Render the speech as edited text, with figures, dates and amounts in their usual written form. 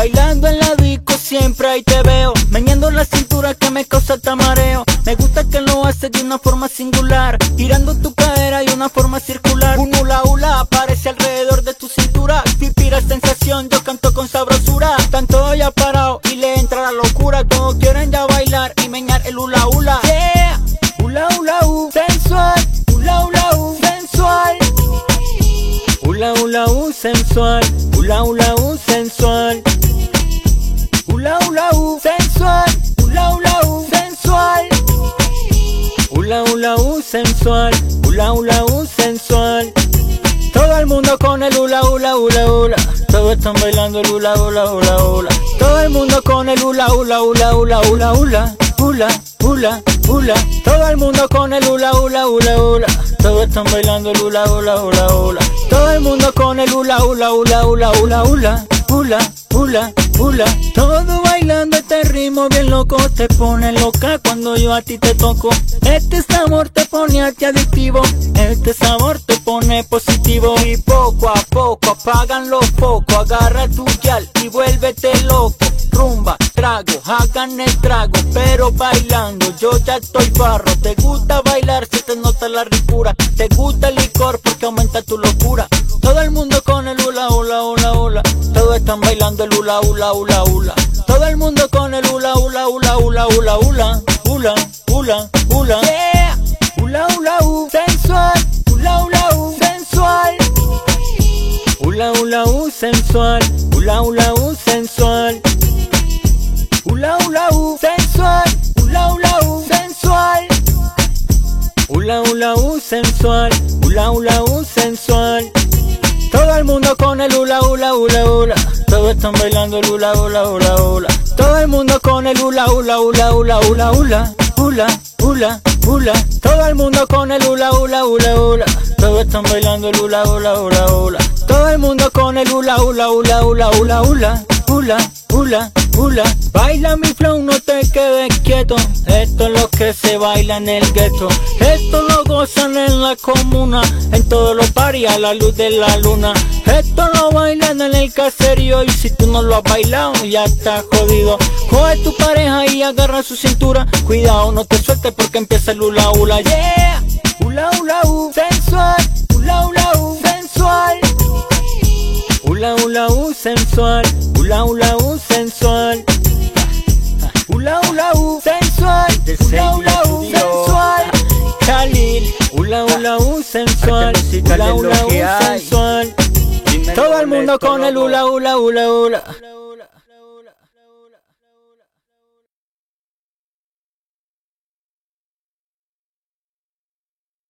Bailando en la disco siempre ahí te veo, meneando la cintura que me causa hasta mareo. Me gusta que lo haces de una forma singular, girando tu cadera de una forma circular. Un hula hula aparece alrededor de tu cintura, te inspira sensación, yo canto con sabrosura. Están todos ya parados y le entra la locura, todos quieren ya bailar y menear el hula hula. Yeah, hula hula sensual, hula hula sensual, hula hula sensual, hula hula sensual, hula hula sensual, hula hula sensual, hula hula sensual, hula hula sensual. Todo el mundo con el hula hula hula hula, todos están bailando el hula hula hula hula. Todo el mundo con el hula hula hula hula hula hula hula hula hula. Todo el mundo con el hula hula hula hula, todos están bailando el hula hula hula hula. Todo el mundo con el hula hula hula hula hula hula hula hula hula. Todo bailando este ritmo bien loco, te pone loca cuando yo a ti te toco. Este sabor te pone a ti adictivo, este sabor te pone positivo. Y poco a poco apagan los focos, agarra tu guial y vuélvete loco. Rumba, trago, hagan el trago, pero bailando yo ya estoy barro. Te gusta bailar si te nota la ricura, te gusta el licor porque aumenta tu locura. Todo el mundo con el hula hula hula hula, todos están bailando el hula hula hula hula. Todo el mundo con el hula hula hula hula hula hula hula hula hula. Yeah, hula hula sensual, hula hula sensual, hula hula sensual, hula hula sensual, hula hula sensual, hula hula sensual, hula hula sensual, hula hula sensual. Todo el mundo con el hula hula hula hula, todos están bailando el hula hula hula hula. Todo el mundo con el hula hula hula hula hula hula hula hula hula. Todo el mundo con el hula hula hula hula, todos están bailando el hula hula hula hula. Todo el mundo con el hula hula hula hula hula hula hula hula hula. Baila mi flow, no te quedes quieto, esto es lo que se baila en el gueto. Esto lo gozan en la comuna, en todos los parties a la luz de la luna. Esto lo bailan en el caserío y si tú no lo has bailado ya estás jodido. Coge tu pareja y agarra su cintura, cuidado no te sueltes porque empieza el hula hula. Yeah, hula hula sensual, hula hula sensual, hula hula sensual, hula hula sensual, hula hula sensual, hula hula sensual. Khalil, hula hula sensual, hula hula sensual. Todo el mundo con el hula hula hula hula.